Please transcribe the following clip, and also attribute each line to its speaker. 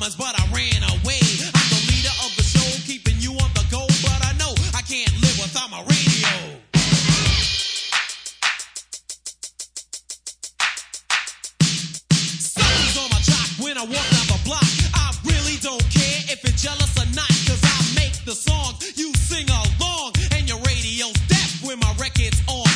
Speaker 1: promised, but I ran away. I'm the leader of the show, keeping you on the go, but I know I can't live without my radio. Something's on my jock when I walk down the block. I really don't care if you're jealous or not, cause I make the songs, you sing along, and your radio's deaf when my record's on.